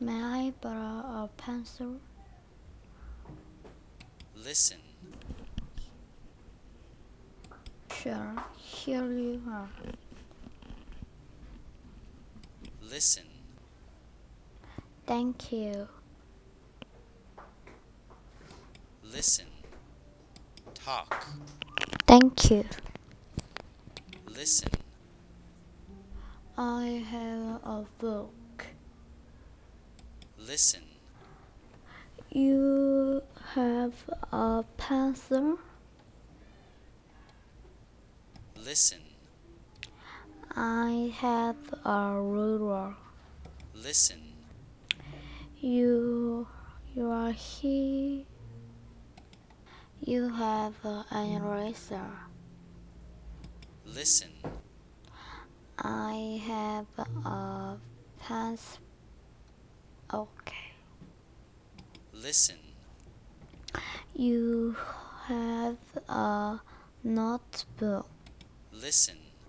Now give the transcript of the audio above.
May I borrow a pencil? Listen. Sure, here you are. Listen. Thank you. Listen. Talk. Thank you. Listen. I have a book. Listen. You have a pencil? Listen. I have a ruler. Listen. You are here. You have an eraser. Listen. I have a pencil. Okay. Listen. You have a notebook. Listen.